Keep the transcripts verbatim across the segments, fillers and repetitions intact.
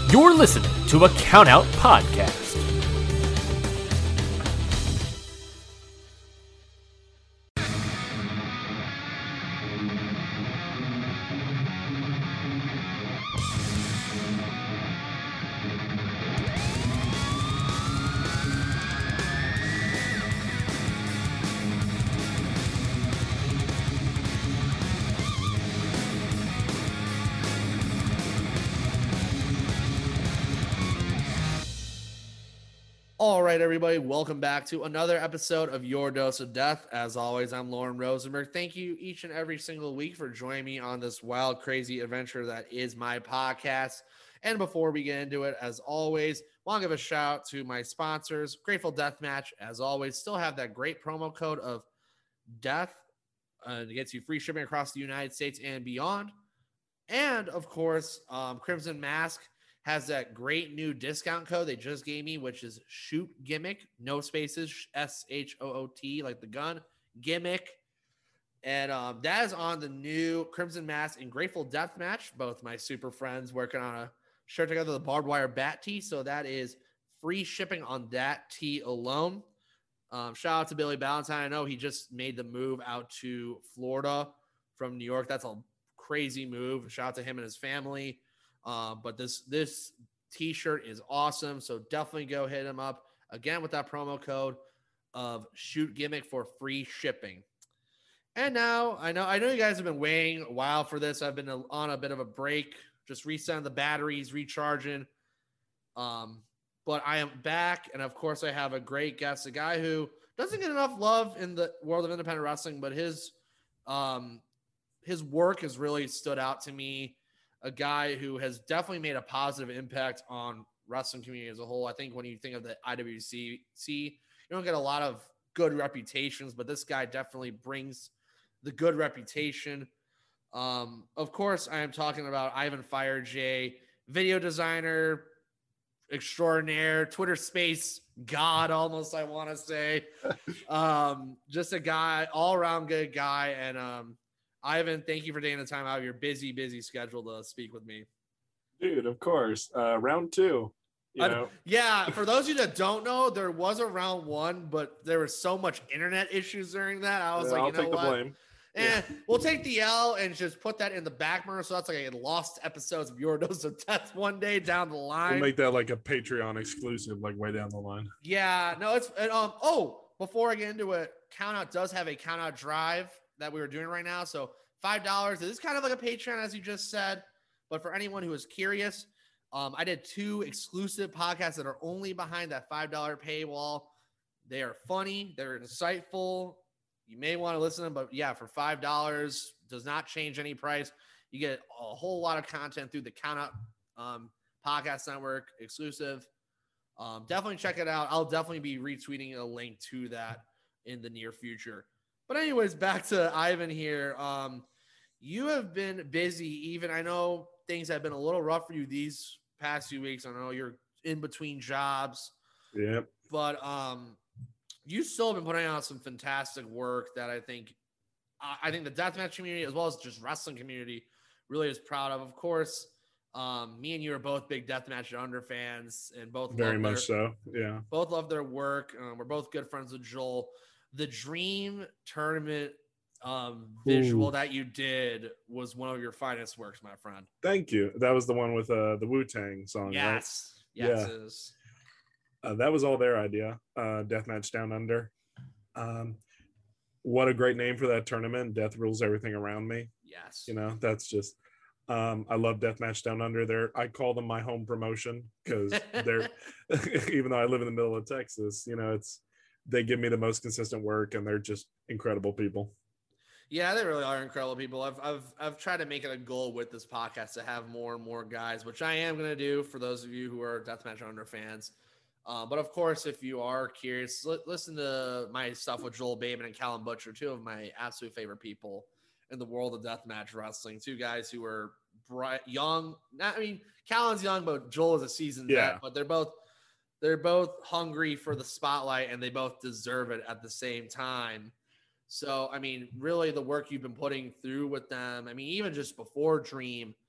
You're listening to a Countout Podcast. All right, everybody, welcome back to another episode of Your Dose of Death. As always, I'm Lauren Rosenberg. Thank you each and every single week for joining me on this wild, crazy adventure that is my podcast. And before we get into it, as always, I want to give a shout out to my sponsors, Grateful Deathmatch. As always, still have that great promo code of death. Uh, it gets you free shipping across the United States and beyond. And, of course, um, Crimson Mask has that great new discount code they just gave me, which is Shoot Gimmick, no spaces, S H O O T, like the gun, Gimmick. And um, that is on the new Crimson Mask and Grateful Deathmatch, both my super friends working on a shirt together, the barbed wire bat tee. So that is free shipping on that tee alone. Um, shout out to Billy Ballantyne. I know he just made the move out to Florida from New York. That's a crazy move. Shout out to him and his family. Uh, but this this t-shirt is awesome, so definitely go hit him up again with that promo code of Shoot Gimmick for free shipping. And now I know I know you guys have been waiting a while for this. I've been on a bit of a break, just resetting the batteries, recharging. Um, but I am back, and of course I have a great guest, a guy who doesn't get enough love in the world of independent wrestling, but his um his work has really stood out to me. A guy who has definitely made a positive impact on wrestling community as a whole. I think when you think of the I W C, you don't get a lot of good reputations, but this guy definitely brings the good reputation. Um, of course, I am talking about Ivan Firejay, video designer extraordinaire, Twitter space god, almost, I want to say. um, just a guy, all-around good guy, and um, Ivan, thank you for taking the time out of your busy, busy schedule to speak with me. Dude, of course. Uh, round two. You know? Yeah, for those of you that don't know, there was a round one, but there was so much internet issues during that. I was yeah, like, I'll you know take what? the blame. And yeah. We'll take the L and just put that in the back burner. So that's like a lost episodes of Your Dose of Death one day down the line. We'll make that like a Patreon exclusive, like way down the line. Yeah, no, it's it, um. Oh, before I get into it, Countout does have a Countout drive that we were doing right now. So five dollars. It is kind of like a Patreon, as you just said. But for anyone who is curious, um, I did two exclusive podcasts that are only behind that five dollars paywall. They are funny. They're insightful. You may want to listen to them, but yeah, for five dollars, does not change any price. You get a whole lot of content through the Countout um, Podcast Network exclusive. Um, definitely check it out. I'll definitely be retweeting a link to that in the near future. But anyways, back to Ivan here. Um, you have been busy. Even I know things have been a little rough for you these past few weeks. I know you're in between jobs. Yep. But um, you still have been putting out some fantastic work that I think I think the deathmatch community, as well as just wrestling community, really is proud of. Of course, um, me and you are both big deathmatch under fans, and both very love much their, so. Yeah, both love their work. Um, we're both good friends with Joel. The Dream Tournament um, visual Ooh. that you did was one of your finest works, my friend. Thank you. That was the one with uh, the Wu-Tang song, Yes. right? Yes, yeah. it is. Uh, that was all their idea. Uh, Deathmatch Down Under. Um, what a great name for that tournament. Death rules everything around me. Yes. You know, that's just, um, I love Deathmatch Down Under. They're, I call them my home promotion because they're, even though I live in the middle of Texas, you know, it's, they give me the most consistent work and they're just incredible people. Yeah, they really are incredible people. I've, I've, I've tried to make it a goal with this podcast to have more and more guys, which I am going to do for those of you who are Deathmatch Under fans. Uh, but of course, if you are curious, li- listen to my stuff with Joel Bateman and Callum Butcher, two of my absolute favorite people in the world of deathmatch wrestling. Two guys who are bright, young. Not, I mean, Callum's young, but Joel is a seasoned Yeah. vet. But they're both they're both hungry for the spotlight, and they both deserve it at the same time. So, I mean, really, the work you've been putting through with them. I mean, even just before Dream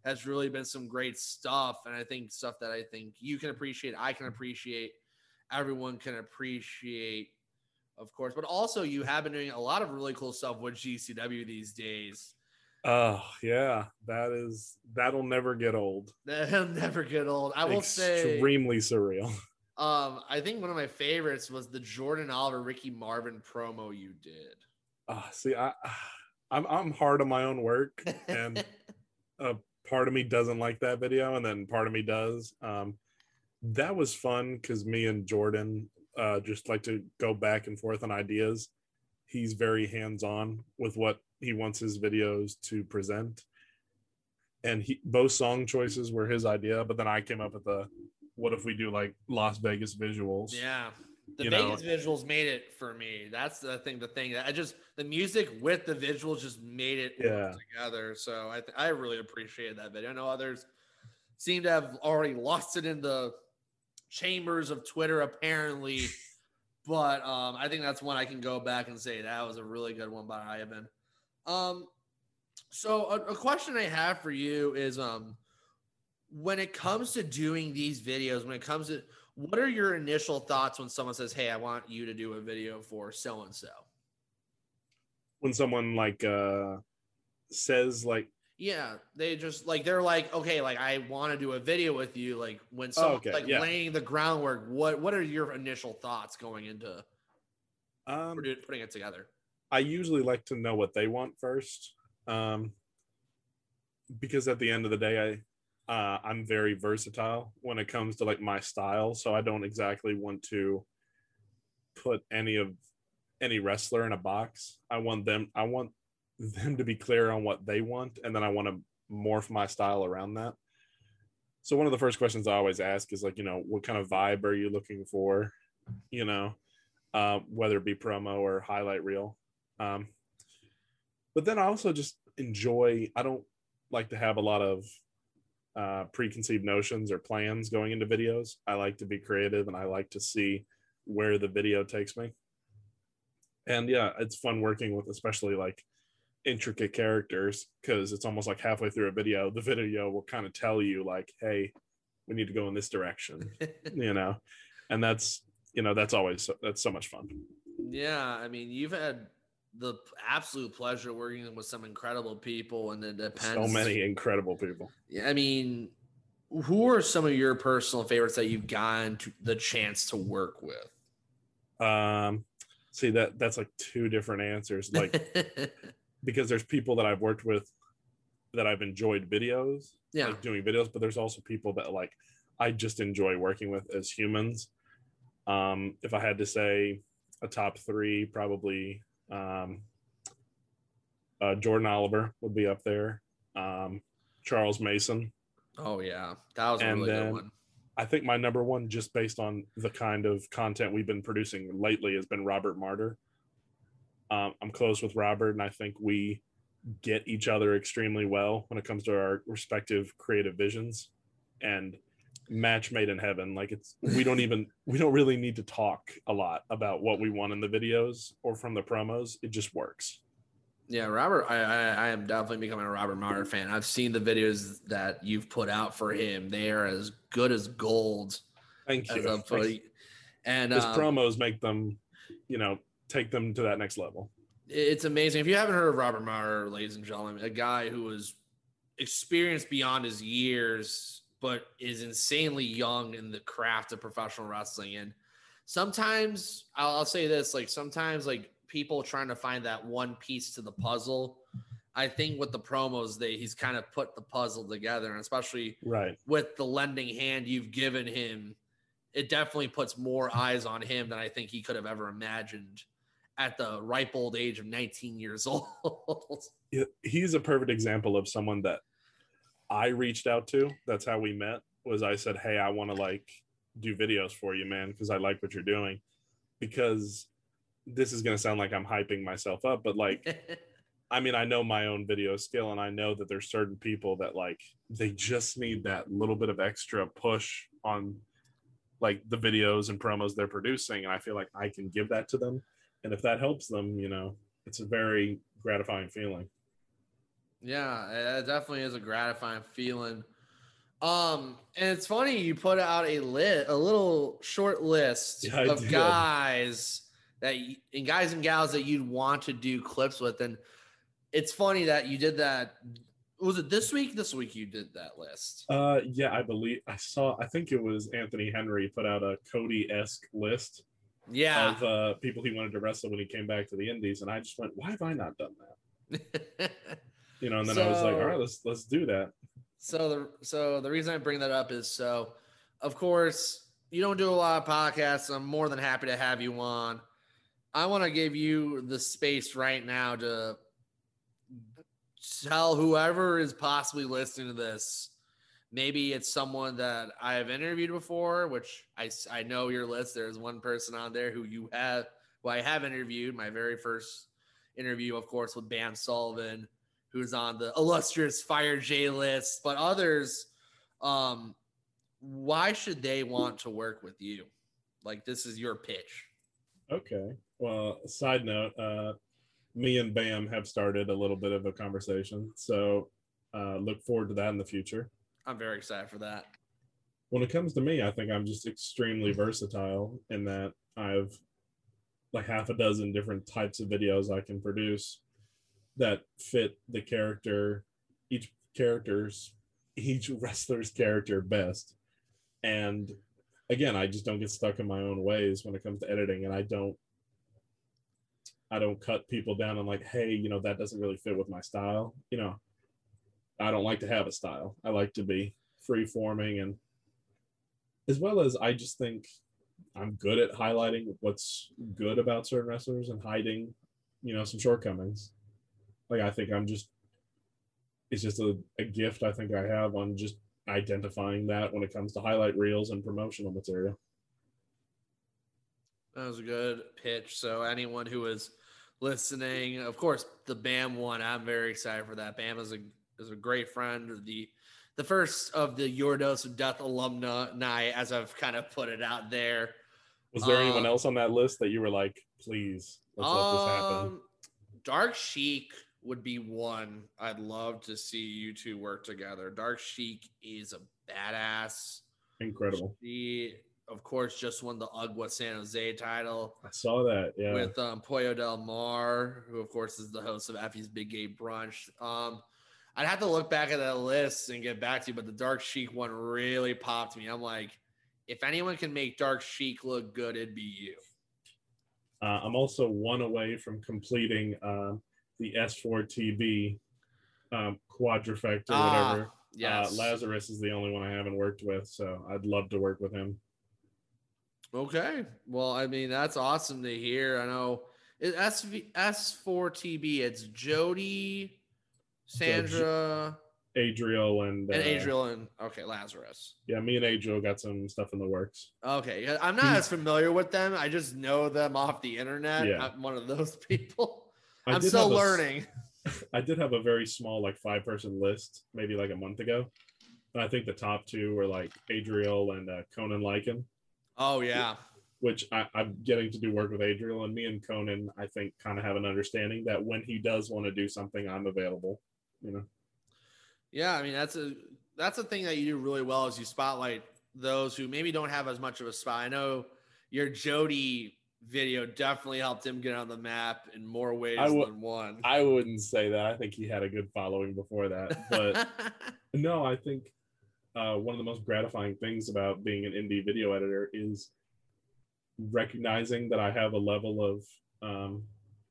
has really been some great stuff. And I think stuff that I think you can appreciate, I can appreciate, everyone can appreciate, of course. But also you have been doing a lot of really cool stuff with G C W these days. Oh, yeah. That is, that'll never get old. That'll never get old. I will say. Extremely surreal. Um, I think one of my favorites was the Jordan Oliver, Ricky Marvin promo you did. Uh, see, I, I'm I'm hard on my own work, and a part of me doesn't like that video, and then part of me does. Um, that was fun because me and Jordan uh, just like to go back and forth on ideas. He's very hands-on with what he wants his videos to present, and he both song choices were his idea, but then I came up with the what if we do like Las Vegas visuals? Yeah. The you Vegas know? visuals made it for me. That's the thing. The thing that I just the music with the visuals just made it yeah. work together. So I th- I really appreciated that video. I know others seem to have already lost it in the chambers of Twitter, apparently, but um, I think that's one I can go back and say that was a really good one by Ivan. Um, so a, a question I have for you is um, when it comes to doing these videos, when it comes to what are your initial thoughts when someone says, hey, I want you to do a video for so-and-so? When someone like uh, says like, yeah, they just like, they're like, okay, like I want to do a video with you. Like when someone's okay, like yeah. laying the groundwork, what, what are your initial thoughts going into um, putting it together? I usually like to know what they want first. Um, because at the end of the day, I, Uh, I'm very versatile when it comes to like my style, so I don't exactly want to put any of any wrestler in a box. I want them I want them to be clear on what they want, and then I want to morph my style around that. So one of the first questions I always ask is like, you know, what kind of vibe are you looking for? You know, uh, whether it be promo or highlight reel. Um, but then I also just enjoy. I don't like to have a lot of uh, preconceived notions or plans going into videos. I like to be creative, and I like to see where the video takes me. And yeah, it's fun working with especially like intricate characters, because it's almost like halfway through a video, the video will kind of tell you like, hey, we need to go in this direction, you know, and that's, you know, that's always, so, that's so much fun. Yeah. I mean, you've had the absolute pleasure working with some incredible people, and it depends. So many incredible people. I mean, who are some of your personal favorites that you've gotten to the chance to work with? Um, see that that's like two different answers. Like, because there's people that I've worked with that I've enjoyed videos, yeah, like doing videos, but there's also people that like I just enjoy working with as humans. Um, if I had to say a top three, probably um, uh, Jordan Oliver would be up there. Um, Charles Mason. Oh yeah, that was a and really then, good one. I think my number one, just based on the kind of content we've been producing lately, has been Robert Martyr. Um, I'm close with Robert, and I think we get each other extremely well when it comes to our respective creative visions. And match made in heaven. Like it's, we don't even, we don't really need to talk a lot about what we want in the videos or from the promos. It just works. Yeah, Robert, I, I, I am definitely becoming a Robert Martyr fan. I've seen the videos that you've put out for him. They are as good as gold. Thank you. A, Thank and his um, promos make them, you know, take them to that next level. It's amazing. If you haven't heard of Robert Martyr, ladies and gentlemen, a guy who was experienced beyond his years, but is insanely young in the craft of professional wrestling. And sometimes I'll, I'll say this, like sometimes like people trying to find that one piece to the puzzle. I think with the promos, they he's kind of put the puzzle together, and especially right with the lending hand you've given him, it definitely puts more eyes on him than I think he could have ever imagined at the ripe old age of nineteen years old. He's a perfect example of someone that I reached out to. That's how we met. Was I said, hey, I want to like do videos for you, man, because I like what you're doing. Because this is going to sound like I'm hyping myself up, but like, I mean, I know my own video skill, and I know that there's certain people that like, they just need that little bit of extra push on like the videos and promos they're producing. And I feel like I can give that to them. And if that helps them, you know, it's a very gratifying feeling. Yeah, it definitely is a gratifying feeling. Um, and it's funny you put out a lit a little short list Yeah, I of did. guys that y- and guys and gals that you'd want to do clips with, and it's funny that you did that. Was it this week? This week you did that list. Uh, yeah, I believe I saw. I think it was Anthony Henry put out a Cody-esque list Yeah. of uh, people he wanted to wrestle when he came back to the Indies, and I just went, "Why have I not done that?" You know, and then I was like, "All So- right, let's let's do that." So the so the reason I bring that up is so, of course, you don't do a lot of podcasts. I'm more than happy to have you on. I want to give you the space right now to tell whoever is possibly listening to this. Maybe it's someone that I have interviewed before, which I, I know your list. There's one person on there who you have, who I have interviewed. My very first interview, of course, with Bam Sullivan, who's on the illustrious Fire J list. But others, um, why should they want to work with you? Like, this is your pitch. Okay. Well, side note, uh, me and Bam have started a little bit of a conversation, so uh, look forward to that in the future. I'm very excited for that. When it comes to me, I think I'm just extremely versatile in that I've like half a dozen different types of videos I can produce that fit the character, each character's, each wrestler's character best. And again, I just don't get stuck in my own ways when it comes to editing, and I don't I don't cut people down and like, hey, you know, that doesn't really fit with my style. You know, I don't like to have a style. I like to be free forming, and as well as I just think I'm good at highlighting what's good about certain wrestlers and hiding, you know, some shortcomings. Like I think I'm just it's just a, a gift I think I have on just identifying that when it comes to highlight reels and promotional material. That was a good pitch. So anyone who is listening, of course, the Bam one, I'm very excited for that. Bam is a is a great friend. The the first of the Your Dose of Death alumni, as I've kind of put it out there. Was there um, anyone else on that list that you were like, please, let's um, let this happen? Dark Sheik would be one. I'd love to see you two work together. Dark Sheik is a badass. Incredible. She, of course, just won the U G W A San Jose title. I saw that, yeah. With um, Pollo Del Mar, who, of course, is the host of Effie's Big Gay Brunch. Um, I'd have to look back at that list and get back to you, but the Dark Sheik one really popped me. I'm like, if anyone can make Dark Sheik look good, it'd be you. Uh, I'm also one away from completing uh, the S four T B um, quadrifecta or Ah, whatever. yes. Uh, Lazarus is the only one I haven't worked with, so I'd love to work with him. Okay. Well, I mean, that's awesome to hear. I know it, S V, S four T B, it's Jody, Sandra, Adriel and, uh, and Adriel, and okay, Lazarus. Yeah, me and Adriel got some stuff in the works. Okay. yeah, I'm not as familiar with them. I just know them off the internet. Yeah. I'm one of those people. I I'm did still have a s- learning. I did have a very small, like five person list, maybe like a month ago. And I think the top two were like Adriel and uh, Conan Lycan, Oh, yeah. which I, I'm getting to do work with Adriel, and me and Conan, I think, kind of have an understanding that when he does want to do something, I'm available. You know. Yeah, I mean that's a that's a thing that you do really well is you spotlight those who maybe don't have as much of a spot. I know your Jody video definitely helped him get on the map in more ways I w- than one. I wouldn't say that. I think he had a good following before that, but no, I think uh, one of the most gratifying things about being an indie video editor is recognizing that I have a level of um,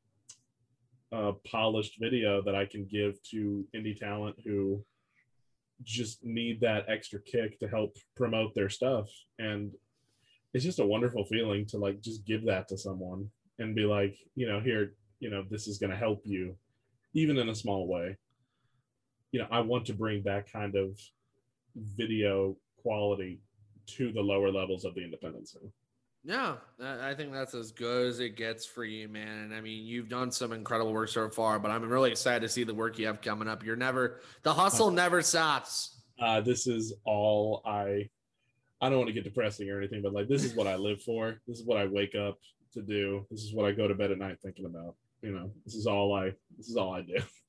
uh, polished video that I can give to indie talent who just need that extra kick to help promote their stuff. And it's just a wonderful feeling to like just give that to someone and be like, you know, here, you know, this is going to help you, even in a small way. You know, I want to bring that kind of video quality to the lower levels of the independent scene. Yeah, I I think that's as good as it gets for you, man. And I mean, you've done some incredible work so far, but I'm really excited to see the work you have coming up. You're never, the hustle never stops. Uh, this is all I, I don't want to get depressing or anything, but like, this is what I live for. This is what I wake up to do. This is what I go to bed at night thinking about. You know, this is all I, this is all I do.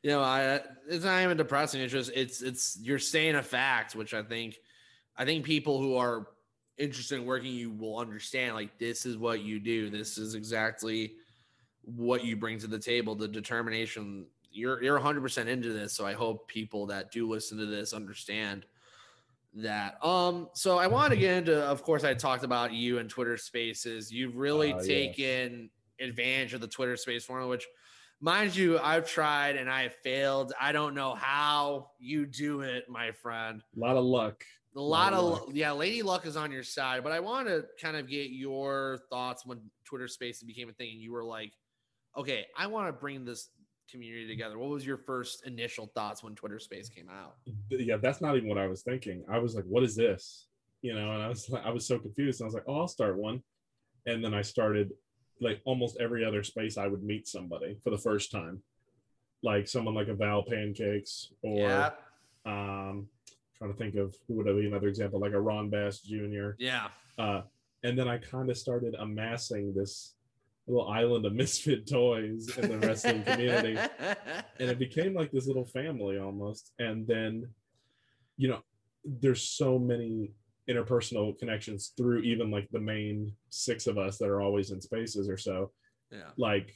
you know, I it's not even depressing. It's just it's it's you're saying a fact, which I think I think people who are interested in working you will understand. Like, this is what you do. This is exactly what you bring to the table. The determination. You're you're one hundred percent into this. So I hope people that do listen to this understand that. Um. So I want to get into. Of course, I talked about you and Twitter Spaces. You've really uh, taken yes. advantage of the Twitter Space formula, which, mind you, I've tried and I have failed. I don't know how you do it, my friend. A lot of luck. A lot, a lot of, luck. yeah, Lady Luck is on your side. But I want to kind of get your thoughts when Twitter Spaces became a thing and you were like, okay, I want to bring this community together. What was your first initial thoughts when Twitter Space came out? Yeah, that's not even what I was thinking. I was like, what is this? You know, and I was like, I was so confused. I was like, oh, I'll start one. And then I started, like, almost every other space I would meet somebody for the first time. Like someone like a Val Pancakes or yeah. um trying to think of who would be another example, like a Ron Bass Junior Yeah. Uh, and then I kind of started amassing this little island of misfit toys in the wrestling community. And it became like this little family almost. And then, you know, there's so many interpersonal connections through even like the main six of us that are always in spaces or so. Yeah. Like,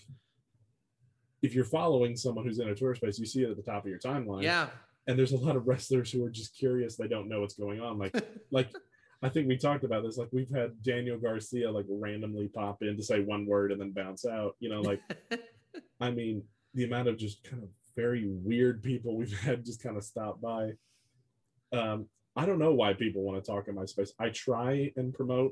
if you're following someone who's in a Twitter space, you see it at the top of your timeline. Yeah. And there's a lot of wrestlers who are just curious. They don't know what's going on. Like, like I think we talked about this. Like, we've had Daniel Garcia like randomly pop in to say one word and then bounce out. You know, like, I mean, the amount of just kind of very weird people we've had just kind of stop by. Um, I don't know why people want to talk in my space. I try and promote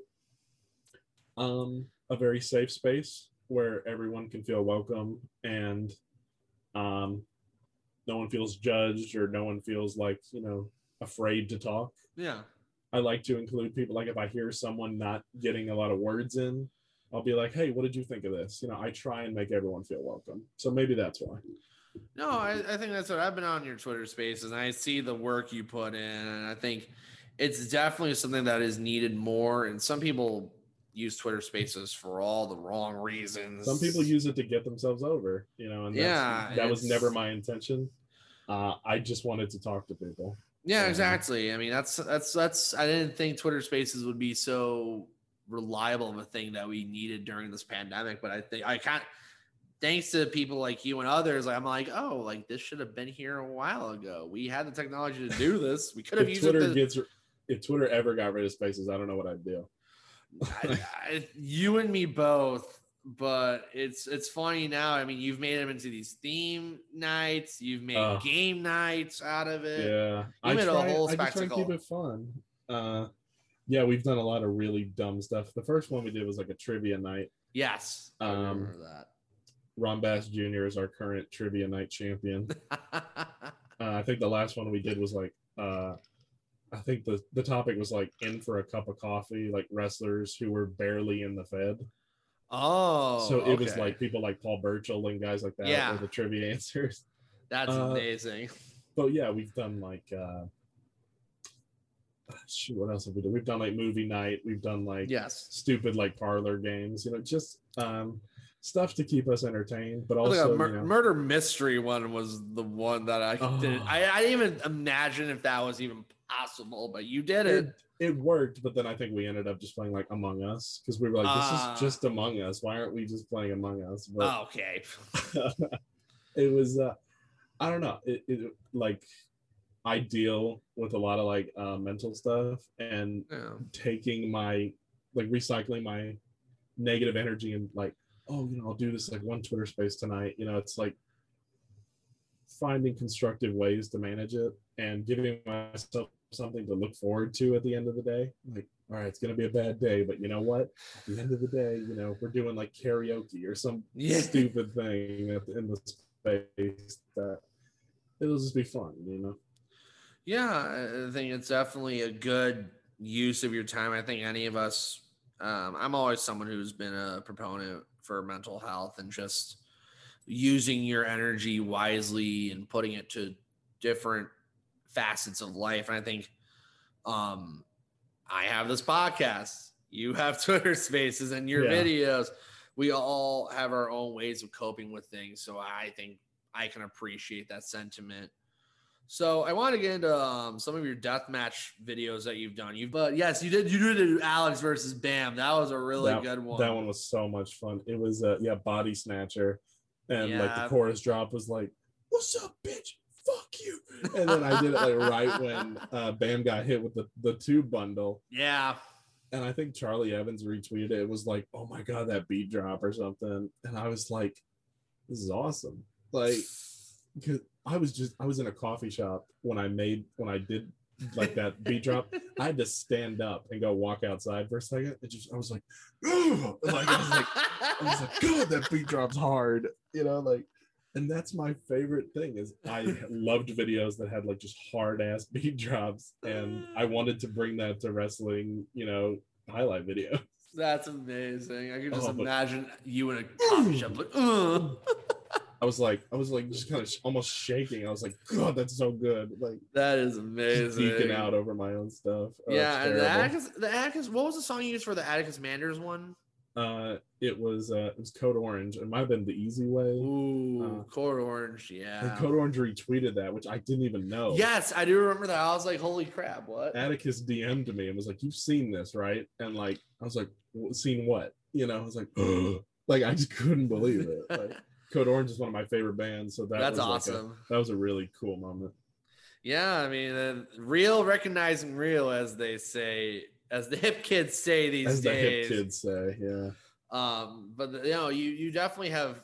um, a very safe space where everyone can feel welcome and um, no one feels judged or no one feels like, you know, afraid to talk. Yeah. I like to include people. Like, if I hear someone not getting a lot of words in, I'll be like, hey, what did you think of this? You know, I try and make everyone feel welcome. So maybe that's why. No, I, I think that's what I've been on your Twitter Spaces, and I see the work you put in, and I think it's definitely something that is needed more. And some people use Twitter Spaces for all the wrong reasons. Some people use it to get themselves over, you know, and that's, yeah, that was never my intention. Uh, I just wanted to talk to people. Yeah, um, exactly. I mean, that's that's that's. I didn't think Twitter Spaces would be so reliable of a thing that we needed during this pandemic, but I think I can't. Thanks to people like you and others, like I'm like, oh, like this should have been here a while ago. We had the technology to do this. We could have used Twitter it. To, gets, if Twitter ever got rid of Spaces, I don't know what I'd do. I, I, you and me both, but it's it's funny now. I mean, you've made them into these theme nights. You've made uh, game nights out of it. Yeah, you I made try, a whole I spectacle. just try to keep it fun. Uh, yeah, we've done a lot of really dumb stuff. The first one we did was like a trivia night. Yes, I um, remember that. Ron Bass Junior is our current trivia night champion. uh, I think the last one we did was like, uh, I think the, the topic was like in for a cup of coffee, like wrestlers who were barely in the Fed. Oh, so it okay. was like people like Paul Burchill and guys like that yeah. were the trivia answers. That's uh, amazing. But yeah, we've done like, uh, shoot, what else have we done? We've done like movie night. We've done like yes. stupid like parlor games, you know, just um, stuff to keep us entertained, but also like mur- you know, murder mystery one was the one that I oh. didn't. I, I didn't even imagine if that was even possible, but you did it. it. It worked, but then I think we ended up just playing like Among Us because we were like, "This uh, is just Among Us. Why aren't we just playing Among Us?" But okay. It was, uh, I don't know. It, it like I deal with a lot of like uh, mental stuff and yeah. taking my like recycling my negative energy and like. Oh, you know, I'll do this like one Twitter space tonight. You know, it's like finding constructive ways to manage it and giving myself something to look forward to at the end of the day. Like, all right, it's going to be a bad day, but you know what? At the end of the day, you know, we're doing like karaoke or some yeah. stupid thing at the, in the space that it'll just be fun, you know? Yeah, I think it's definitely a good use of your time. I think any of us, um, I'm always someone who's been a proponent for mental health and just using your energy wisely and putting it to different facets of life. And I think um, I have this podcast, you have Twitter Spaces and your yeah. videos. We all have our own ways of coping with things. So I think I can appreciate that sentiment. So I want to get into um, some of your deathmatch videos that you've done. You, but yes, you did. You did Alex versus Bam. That was a really that, good one. That one was so much fun. It was, uh, yeah, Body Snatcher, and yeah. like the chorus drop was like, "What's up, bitch? Fuck you!" And then I did it like right when uh, Bam got hit with the the tube bundle. Yeah. And I think Charlie Evans retweeted it. It was like, "Oh my god, that beat drop or something," and I was like, "This is awesome!" Like, because I was just I was in a coffee shop when I made when I did like that beat drop. I had to stand up and go walk outside for a second. It just I was like, "Ugh!" Like I was like, I was like, "God, that beat drop's hard," you know, like. And that's my favorite thing is I loved videos that had like just hard ass beat drops, and I wanted to bring that to wrestling, you know, highlight video. That's amazing. I can just Oh, but- imagine you in a coffee shop like, Ugh. I was like, I was like just kind of sh- almost shaking. I was like, God, that's so good. Like that is amazing. Geeking out over my own stuff. Oh, yeah, and the Atticus, the Atticus, what was the song you used for the Atticus Manders one? Uh, it was uh, it was Code Orange. It might have been The Easy Way. Ooh, uh, Code Orange, yeah. And Code Orange retweeted that, which I didn't even know. Yes, I do remember that. I was like, holy crap, what? Atticus D M'd me and was like, "You've seen this, right?" And like, I was like, "Seen what?" You know, I was like, Ugh. Like I just couldn't believe it. Like, Code Orange is one of my favorite bands, so that that's was awesome. Like a, that was a really cool moment. Yeah, I mean, uh, real recognizing real, as they say, as the hip kids say these as days. The hip kids say, yeah. Um, but you know, you you definitely have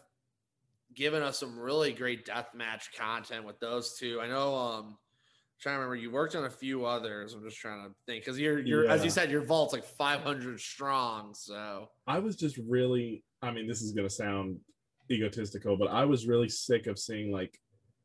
given us some really great deathmatch content with those two. I know. Um, I'm trying to remember, you worked on a few others. I'm just trying to think because you're you're yeah. as you said, your vault's like five hundred strong. So I was just really. I mean, this is gonna sound egotistical, but I was really sick of seeing like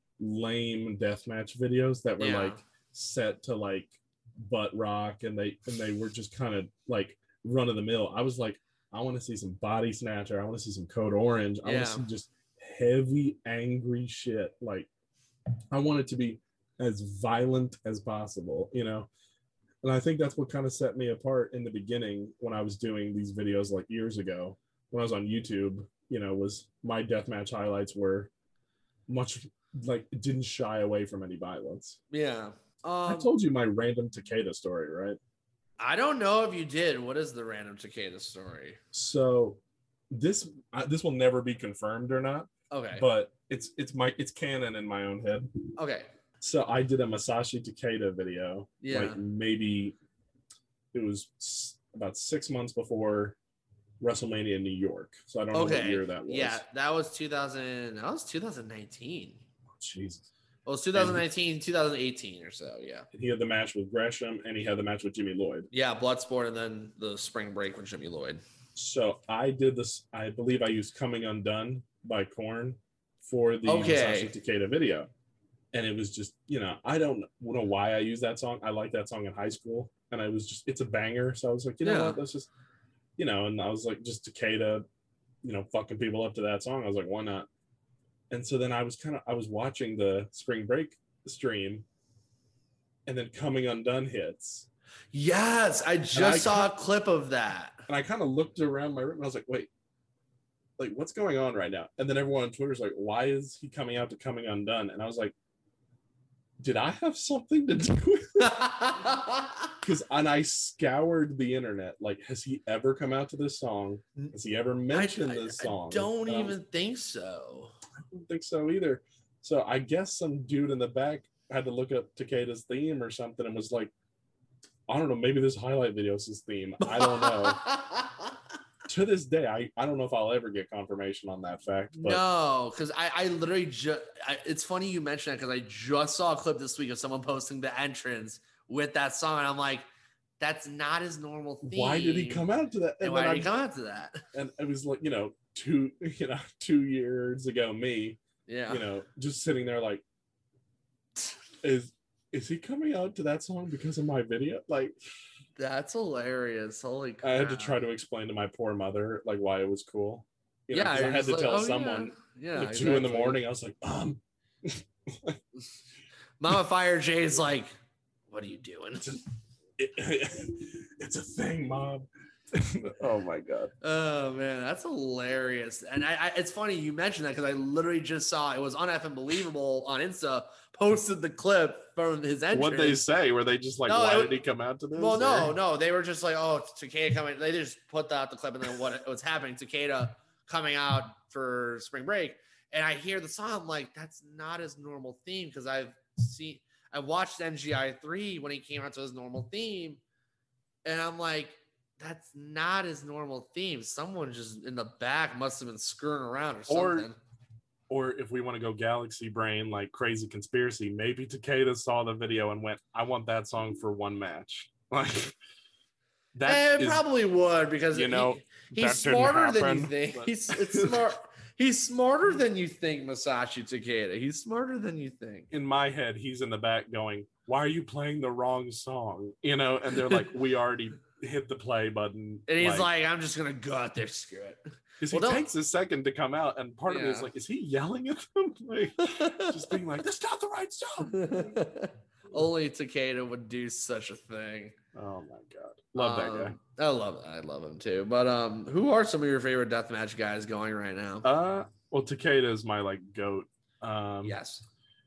lame deathmatch videos that were yeah. like set to like butt rock, and they and they were just kind of like run of the mill. I was like, I want to see some Body Snatcher. I want to see some Code Orange. I yeah. want to see just heavy, angry shit. Like, I want it to be as violent as possible, you know? And I think that's what kind of set me apart in the beginning when I was doing these videos like years ago. When I was on YouTube, you know, was my deathmatch highlights were much like didn't shy away from any violence. Yeah. Um, I told you my random Takeda story, right? I don't know if you did. What is the random Takeda story? So this uh, this will never be confirmed or not. Okay. But it's it's my it's canon in my own head. Okay. So I did a Masashi Takeda video. Yeah. Like maybe it was about six months before WrestleMania in New York. So I don't okay. know what year that was. Yeah, that was two thousand. That was two thousand nineteen. Oh, Jesus. Well, it was twenty nineteen, twenty eighteen or so, yeah. He had the match with Gresham, and he had the match with Jimmy Lloyd. Yeah, Bloodsport, and then the spring break with Jimmy Lloyd. So I did this, I believe I used Coming Undone by Korn for the okay. Masashi Takeda video. And it was just, you know, I don't know why I used that song. I liked that song in high school, and I was just, it's a banger. So I was like, you know yeah. what, let's just, you know, and I was like, just Takeda, you know, fucking people up to that song. I was like, why not? And so then I was kind of, I was watching the spring break stream, and then Coming Undone hits. Yes, I just I saw a clip of that. And I kind of looked around my room, and I was like, wait, like, what's going on right now? And then everyone on Twitter's like, why is he coming out to Coming Undone? And I was like, did I have something to do with it? Because, and I scoured the internet. Like, has he ever come out to this song? Has he ever mentioned I, I, this song? I don't um, even think so. I don't think so either. So I guess some dude in the back had to look up Takeda's theme or something and was like, I don't know, maybe this highlight video is his theme. I don't know. To this day, I, I don't know if I'll ever get confirmation on that fact. But no, because I, I literally just, it's funny you mentioned that because I just saw a clip this week of someone posting the entrance with that song. And I'm like, that's not his normal theme. Why did he come out to that? And, and why did I, he come out to that? And it was like, you know, two, you know, two years ago, me, yeah, you know, just sitting there like, is, is he coming out to that song because of my video? Like, that's hilarious. Holy crap. I had to try to explain to my poor mother like why it was cool. You know, yeah, I had to like, tell oh, someone yeah, yeah like exactly. two in the morning. I was like, Mom. Mama Fire Jay's like, what are you doing? It's a, it, it's a thing, Mom. Oh my god. Oh man, that's hilarious. And I, I it's funny you mentioned that because I literally just saw it was on F Unbelievable on Insta posted the clip from his entrance. What they say? Were they just like, No, why it- did he come out to this? Well, no, or- no, they were just like, oh, Takeda coming. They just put out the clip and then what was happening. Takeda coming out for spring break, and I hear the song. I'm like, that's not his normal theme because I've seen, I watched N G I three when he came out to his normal theme, and I'm like, that's not his normal theme. Someone just in the back must have been screwing around or Or- something. Or if we want to go galaxy brain, like crazy conspiracy, maybe Takeda saw the video and went, I want that song for one match. Like that Eh, it is, probably would because you he- know, he's that didn't smarter than you happen, think. but- He's it's smart. He's smarter than you think, Masashi Takeda. He's smarter than you think. in my head, he's in the back going, why are you playing the wrong song? You know, and they're like, we already hit the play button. And he's like, I'm just gonna go out there, screw because well, he don't- takes a second to come out, and part of me is Yeah. like, is he yelling at them? Like, it. just being like, that's not the right song. Only Takeda would do such a thing. Oh my god, love that guy. Um, I love I love him too. But um, who are some of your favorite deathmatch guys going right now? Uh, well, Takeda is my like goat. Um, yes.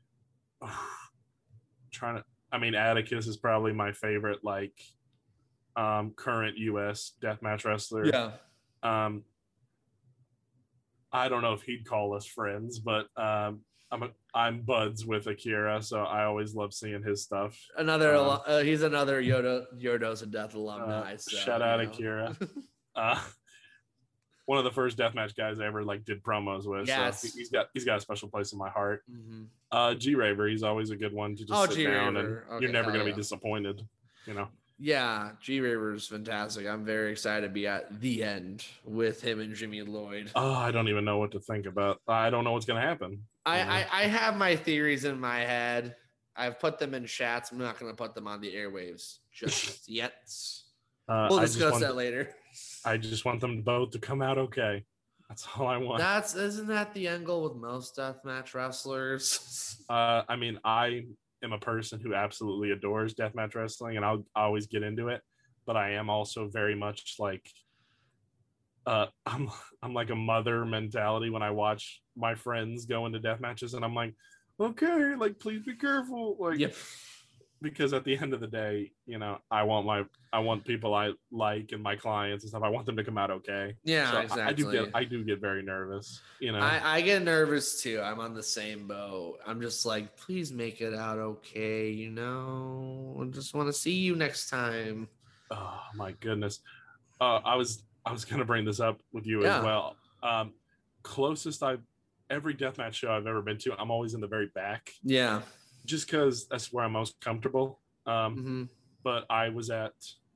trying to, I mean, Atticus is probably my favorite like um current U S deathmatch wrestler. Yeah. Um, I don't know if he'd call us friends, but um, I'm a, I'm buds with Akira, so I always love seeing his stuff. Another, Um, uh, he's another Yoda Yodos of Death alumni. Uh, so, shout out you know. Akira. uh, one of the first deathmatch guys I ever like did promos with. Yes. So he- he's got he's got a special place in my heart. Mhm. Uh, G Raver, he's always a good one to just Oh, sit G down Raver. and Okay, you're never hell gonna yeah. be disappointed. You know. Yeah, G Raver's fantastic. I'm very excited to be at the end with him and Jimmy Lloyd. Oh, I don't even know what to think about. I don't know what's gonna happen. I, you know? I, I have my theories in my head. I've put them in chats. I'm not going to put them on the airwaves just yet. Uh, We'll I just discuss want- that later. I just want them both to come out okay. That's all I want. That's isn't that the end goal with most deathmatch wrestlers? Uh, I mean, I am a person who absolutely adores deathmatch wrestling, and I'll always get into it. But I am also very much like, uh, I'm I'm like a mother mentality when I watch my friends go into death matches, and I'm like, okay, like please be careful, like Yep. because at the end of the day, you know, I want my I want people I like and my clients and stuff. I want them to come out okay. Yeah, So I- exactly. I do get I do get very nervous, you know. I, I get nervous too. I'm on the same boat. I'm just like, please make it out okay. You know, I just want to see you next time. Oh my goodness. Uh, I was I was gonna bring this up with you Yeah. as well. Um, closest I've every deathmatch show I've ever been to, I'm always in the very back, Yeah. just because that's where I'm most comfortable. Um, hmm but I was at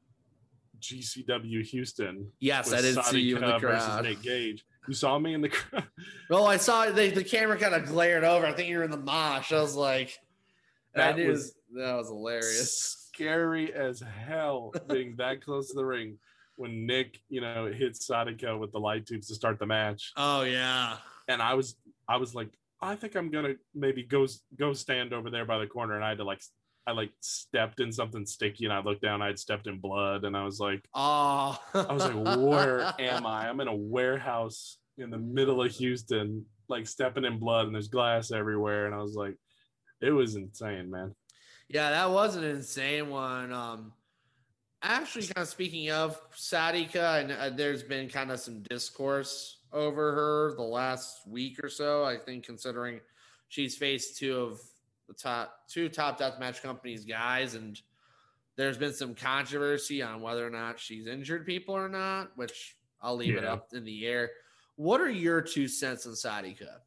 G C W Houston. Yes, with I did see you in the Sadika versus crowd. Nick Gage. You saw me in the crowd. Well, I saw the, the camera kind of glared over. I think you were in the mosh. I was like, and I That knew was- that was hilarious. Scary as hell being that close to the ring when Nick, you know, hits Sadika with the light tubes to start the match. Oh yeah. And I was I was like, I think I'm gonna maybe go go stand over there by the corner, and I had to like I like stepped in something sticky, and I looked down, I had stepped in blood, and I was like, Oh. I was like, where am I? I'm in a warehouse in the middle of Houston, like stepping in blood, and there's glass everywhere, and I was like, it was insane, man. Yeah, that was an insane one. Um, actually, kind of speaking of Sadika, and uh, there's been kind of some discourse over her the last week or so. I think considering she's faced two of the top two top deathmatch companies guys, and there's been some controversy on whether or not she's injured people or not, which I'll leave it Yeah. up in the air. What are your two cents on Sadika?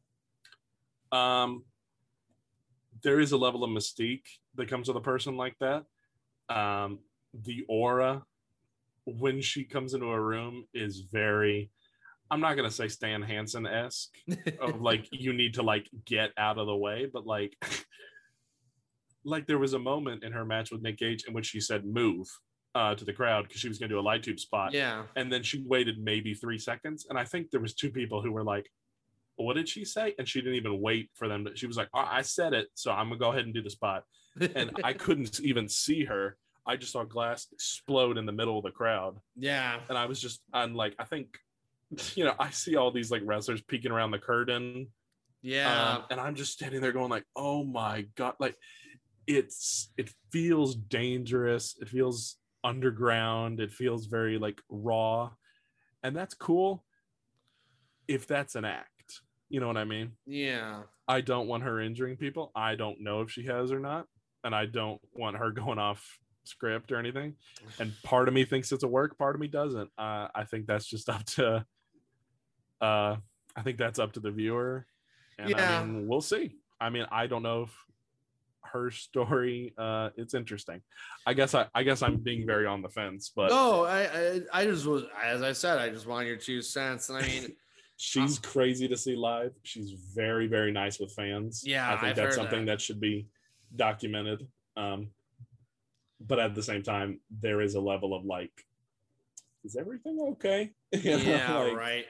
Um, there is a level of mystique that comes with a person like that. Um, the aura when she comes into a room is very, I'm not gonna say Stan Hansen esque of like you need to like get out of the way, but like like there was a moment in her match with Nick Gage in which she said move uh, to the crowd because she was gonna do a light tube spot, Yeah. and then she waited maybe three seconds, and I think there was two people who were like, what did she say? And she didn't even wait for them to, she was like, oh, I said it, so I'm gonna go ahead and do the spot. And I couldn't even see her. I just saw glass explode in the middle of the crowd. Yeah. And I was just, I'm like, I think, you know, I see all these like wrestlers peeking around the curtain. Yeah. Um, and I'm just standing there going like, oh my God. Like it's, it feels dangerous. It feels underground. It feels very like raw. And that's cool if that's an act. You know what I mean? Yeah. I don't want her injuring people. I don't know if she has or not. And I don't want her going off script or anything. And part of me thinks it's a work, part of me doesn't. Uh, I think that's just up to, uh, I think that's up to the viewer. And yeah. I mean, we'll see. I mean, I don't know if her story, uh, it's interesting. I guess I, I guess I'm being very on the fence, but no, I, I, I just was, as I said, I just want your two cents. And I mean, she's crazy to see live. She's very, very nice with fans. Yeah, I think I've that's heard something that. that should be documented. Um, but at the same time, there is a level of like, is everything okay? You know, yeah, like, right.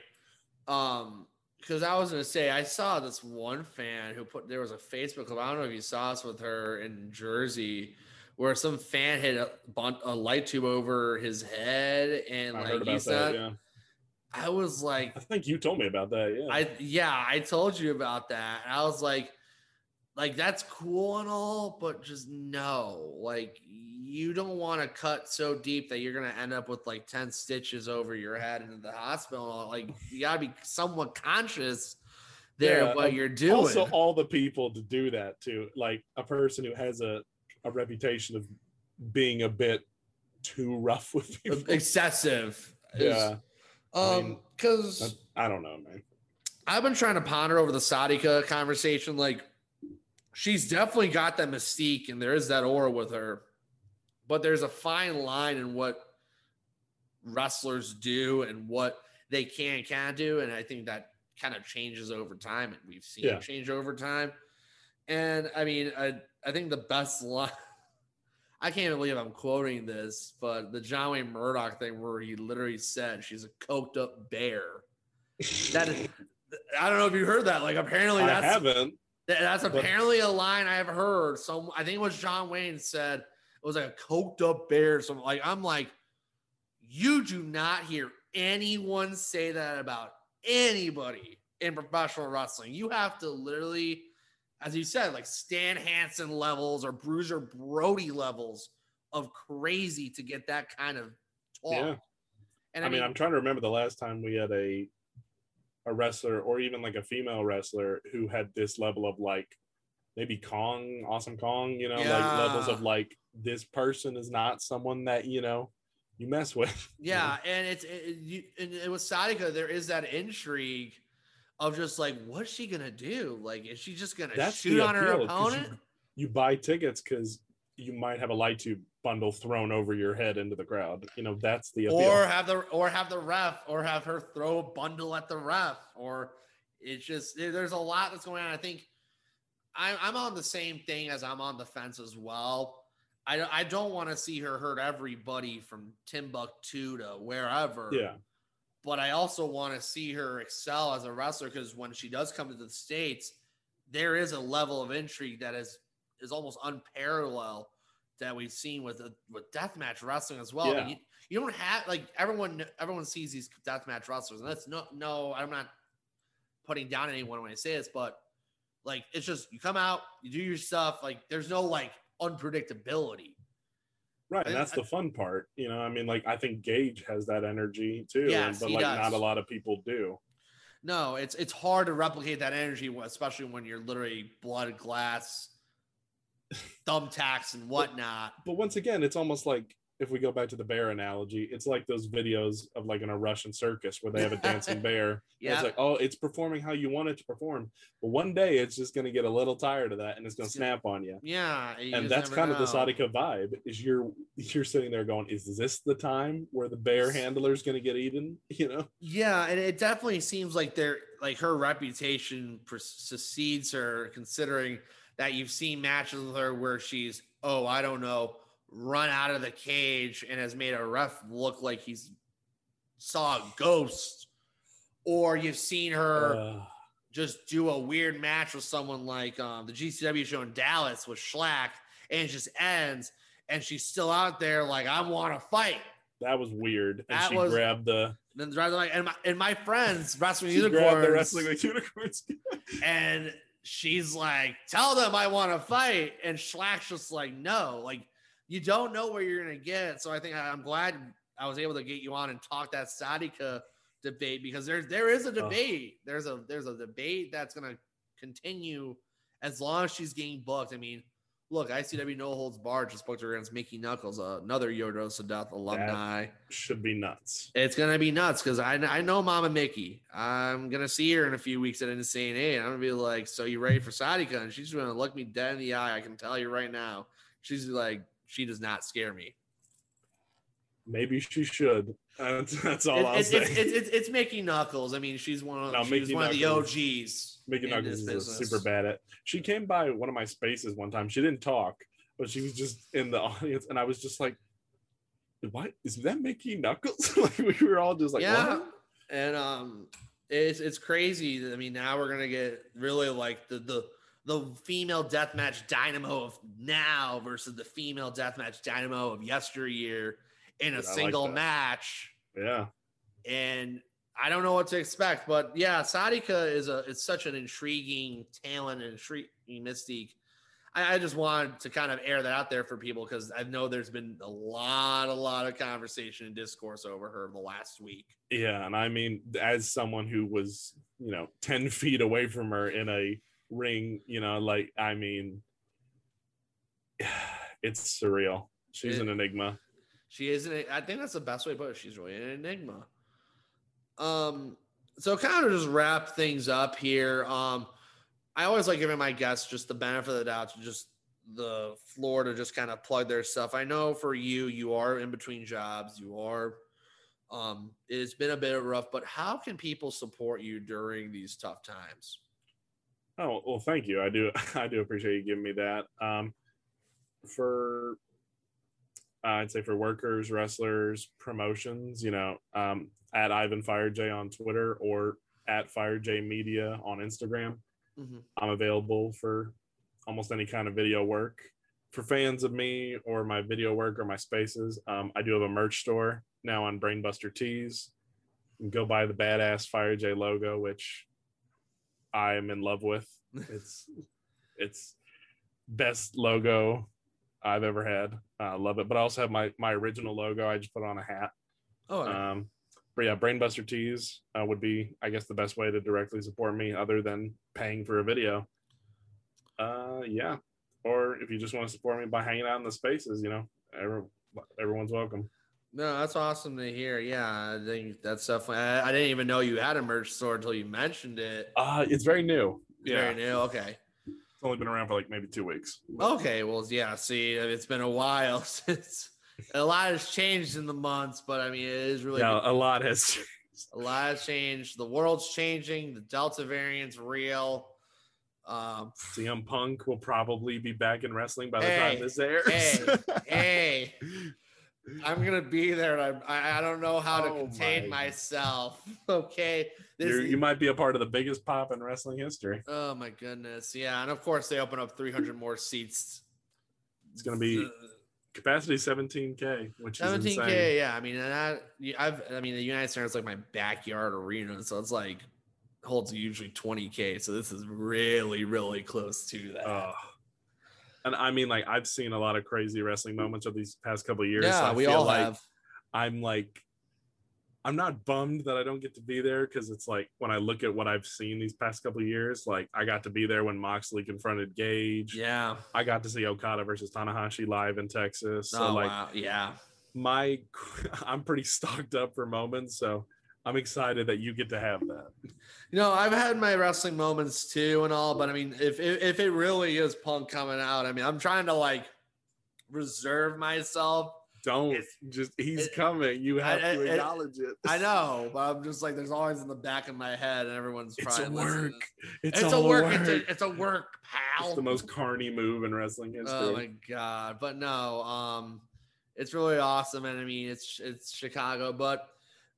Um, because I was gonna say I saw this one fan who put there was a Facebook clip. I don't know if you saw this with her in Jersey, where some fan hit a, bunt, a light tube over his head, and I like heard he about said, that. Yeah, I was like, I think you told me about that. Yeah, I yeah, I told you about that. And I was like, like that's cool and all, but just no, like you don't want to cut so deep that you're gonna end up with like ten stitches over your head into the hospital. Like you gotta be somewhat conscious there yeah, of what um, you're doing. Also, all the people to do that too, like a person who has a a reputation of being a bit too rough with people. Excessive. Yeah. Um, because I, I don't know, man. I've been trying to ponder over the Sadika conversation. Like, she's definitely got that mystique, and there is that aura with her. But there's a fine line in what wrestlers do and what they can and can't do, and I think that kind of changes over time, and we've seen Yeah. it change over time. And I mean, I I think the best line. I can't believe I'm quoting this, but the John Wayne Murdoch thing where he literally said she's a coked up bear. That is, I don't know if you heard that. Like apparently that's I haven't. that, that's but- apparently a line I've heard. Some I think it was John Wayne said it was like a coked up bear. So like I'm like, you do not hear anyone say that about anybody in professional wrestling. You have to literally, as you said, like Stan Hansen levels or Bruiser Brody levels of crazy to get that kind of talk. Yeah. And I, I mean, mean, I'm trying to remember the last time we had a a wrestler or even like a female wrestler who had this level of like maybe Kong, Awesome Kong, you know, Yeah. like levels of like this person is not someone that, you know, you mess with. yeah, and it's it, you, and it was Sadika. There is that intrigue of just like, what's she gonna do? Like, is she just gonna That's shoot the on her appeal, 'cause opponent? You, you buy tickets because you might have a light tube bundle thrown over your head into the crowd. You know, that's the appeal. Or have the or have the ref, or have her throw a bundle at the ref, or it's just there's a lot that's going on. I think I'm I'm on the same thing as I'm on the fence as well. I, I don't want to see her hurt everybody from Timbuktu to wherever. Yeah. But I also want to see her excel as a wrestler because when she does come to the States, there is a level of intrigue that is is almost unparalleled that we've seen with a, with deathmatch wrestling as well. Yeah. I mean, you, you don't have like everyone everyone sees these deathmatch wrestlers, and that's no no. I'm not putting down anyone when I say this, but like it's just you come out, you do your stuff. Like there's no like unpredictability. Right, and I- that's the fun part. You know, I mean, like I think Gage has that energy too, Yes, but he like does. not a lot of people do. No, it's it's hard to replicate that energy, especially when you're literally blood, glass, thumbtacks, and whatnot. But once again, it's almost like if we go back to the bear analogy, it's like those videos of like in a Russian circus where they have a dancing bear. And Yeah. it's like, oh, it's performing how you want it to perform. But one day it's just going to get a little tired of that and it's going to It's gonna- snap on you. Yeah, you And just that's never kind of the know. Sadika vibe is you're you're sitting there going, is this the time where the bear handler is going to get eaten? You know? Yeah, and it definitely seems like they're like her reputation precedes her, considering that you've seen matches with her where she's, oh, I don't know, run out of the cage and has made a ref look like he's saw a ghost, or you've seen her Uh, just do a weird match with someone like um, the G C W show in Dallas with Schlack, and it just ends. and she's still out there like, I want to fight. That was weird. And That she was, grabbed the then like, and my and my friends wrestling she unicorns, grabbed the wrestling with unicorns. and she's like, tell them I want to fight, and Schlack's just like, no, like you don't know where you're gonna get. So I think I'm glad I was able to get you on and talk that Sadika debate, because there's there is a debate. Oh. There's a there's a debate that's gonna continue as long as she's getting booked. I mean, look, I C W No Holds Barred just booked her against Mickey Knuckles, another Your Dose of Death alumni. That should be nuts. It's gonna be nuts because I I know Mama Mickey. I'm gonna see her in a few weeks at Insane Eight. I'm gonna be like, so you ready for Sadika? And she's gonna look me dead in the eye. I can tell you right now. She's like, she does not scare me. Maybe she should. That's, that's all it, I'll it, say. It's, it's, it's, it's Mickey Knuckles. I mean, she's one of, no, she's one of the O Gs. Mickey Knuckles is super bad at. She came by one of my spaces one time. She didn't talk, but she was just in the audience, and I was just like, "What is that, Mickey Knuckles?" Like we were all just like, "Yeah." What? And um, it's it's crazy. I mean, now we're gonna get really like the the the female deathmatch dynamo of now versus the female deathmatch dynamo of yesteryear in a Dude, single like match. Yeah. And I don't know what to expect, but yeah, Sadika is a it's such an intriguing talent and intriguing mystique. I, I just wanted to kind of air that out there for people because I know there's been a lot, a lot of conversation and discourse over her the last week. Yeah, and I mean, as someone who was, you know, ten feet away from her in a ring, you know, like I mean, it's surreal. She's it, an enigma. She is an, I think that's the best way to put it. She's really an enigma. Um, so kind of just wrap things up here. Um, I always like giving my guests just the benefit of the doubt to just the floor to just kind of plug their stuff. I know for you, you are in between jobs. You are, um, it's been a bit rough, but how can people support you during these tough times? Oh, well, thank you. I do. I do appreciate you giving me that. Um, for, Uh, I'd say for workers, wrestlers, promotions, you know, um, at Ivan FireJ on Twitter or at FireJ Media on Instagram. Mm-hmm. I'm available for almost any kind of video work. For fans of me or my video work or my spaces, um, I do have a merch store now on Brainbuster Tees. You can go buy the badass FireJ logo, which I am in love with. It's it's best logo I've ever had. I uh, love it. But I also have my my original logo. I just put on a hat. Oh, right. Um, but yeah, Brainbuster Tees uh, would be, I guess, the best way to directly support me other than paying for a video. Uh, yeah. Or if you just want to support me by hanging out in the spaces, you know, every, everyone's welcome. No, that's awesome to hear. Yeah, I think that's definitely. I, I didn't even know you had a merch store until you mentioned it. Uh, it's very new. Very yeah. new. Okay. It's only been around for like maybe two weeks. Okay, well, yeah. See, it's been a while since a lot has changed in the months, but I mean, it is really yeah, a lot has changed. A lot has changed. The world's changing. The Delta variant's real. Um, C M Punk will probably be back in wrestling by the hey, time this airs. Hey, hey, I'm gonna be there. And I I don't know how to oh contain my. myself. Okay. You're, you might be a part of the biggest pop in wrestling history. Oh my goodness. Yeah. And of course they open up three hundred more seats. It's going to be capacity seventeen K, which seventeen K, is insane. Yeah. I mean, and I, I've, I mean, the United Center is like my backyard arena. So it's like holds usually twenty K. So this is really, really close to that. Uh, and I mean, like I've seen a lot of crazy wrestling moments of these past couple of years. Yeah, so I we feel all like have. I'm like, I'm not bummed that I don't get to be there because it's like when I look at what I've seen these past couple of years, like I got to be there when Moxley confronted Gage. Yeah. I got to see Okada versus Tanahashi live in Texas. So oh, like, wow. Yeah. My, I'm pretty stocked up for moments. So I'm excited that you get to have that. You know, I've had my wrestling moments too and all, but I mean, if, if, if it really is Punk coming out, I mean, I'm trying to like reserve myself. Don't it's, just he's it, coming. You have I, to it, acknowledge it. I know, but I'm just like there's always in the back of my head, and everyone's it's trying. A work. It's, it's a work. work. It's, a, it's a work, pal. It's the most carny move in wrestling history. Oh my god! But no, um, it's really awesome, and I mean it's it's Chicago, but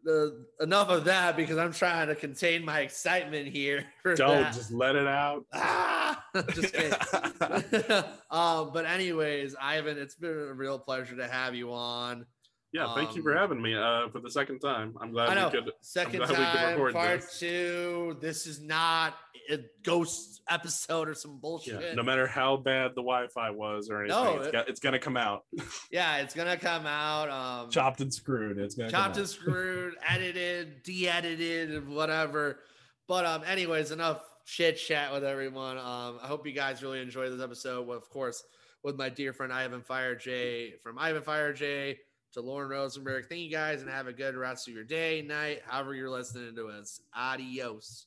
the enough of that because I'm trying to contain my excitement here. For Don't that. just let it out. Ah, just kidding. um, but anyways, Ivan, it's been a real pleasure to have you on. Yeah, thank um, you for having me uh, for the second time. I'm glad I know. we could. Second I'm glad we could time, record part this. two. This is not a ghost episode or some bullshit. Yeah, no matter how bad the Wi-Fi was or anything, No, it's, it- got, it's gonna come out. Yeah, it's gonna come out. Um, Chopped and screwed. It's gonna chopped come and screwed, edited, de-edited, and whatever. But um, anyways, enough chit chat with everyone. Um, I hope you guys really enjoyed this episode. Well, of course, with my dear friend Ivan Fire J, from Ivan Fire J to Lauren Rosenberg. Thank you guys, and have a good rest of your day, night, however you're listening to us. Adios.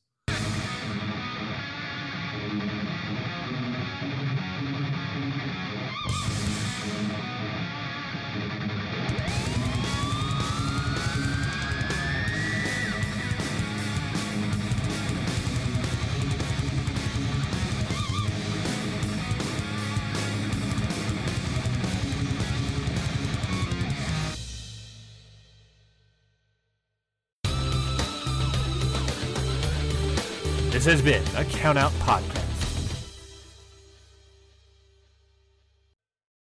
This has been a Count Out Podcast.